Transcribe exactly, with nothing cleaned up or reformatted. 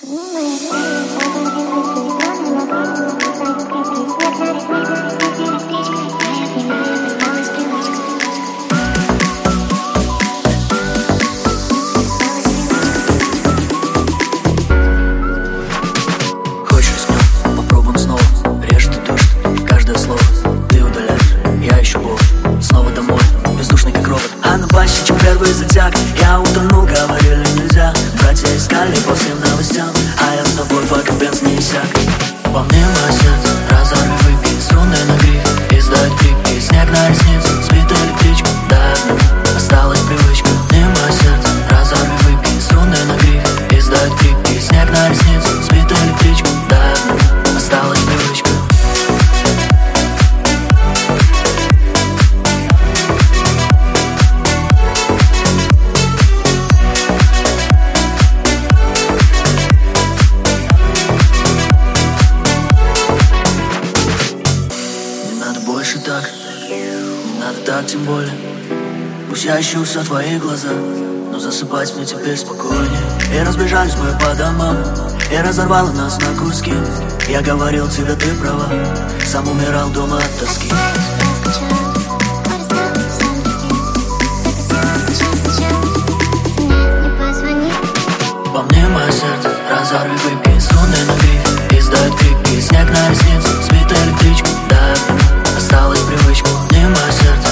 Первый затяг, я утонул, говорили нельзя. Братья искали по всем новостям, а я с тобой пока бенз не иссяк. Помни мой сердце, разорви, выпей струны на гриф, издать крик и снег на реснице, сбита электричка, да, осталась привычка. Помни мой сердце, разорви, выпей струны на гриф, издать крик и снег на реснице, сбита электричка, да, осталась привычка. Больше так, не надо так, тем более. Пусть я ищу все твои глаза, но засыпать мне теперь спокойнее. И разбежались мы по домам, и разорвало нас на куски. Я говорил тебе, ты права, сам умирал дома от тоски. Помни мое сердце, разорви, выпей струны на гриф, издает крик и снег на реснице, сбита электричка, да, осталась привычка. Помни мое сердце,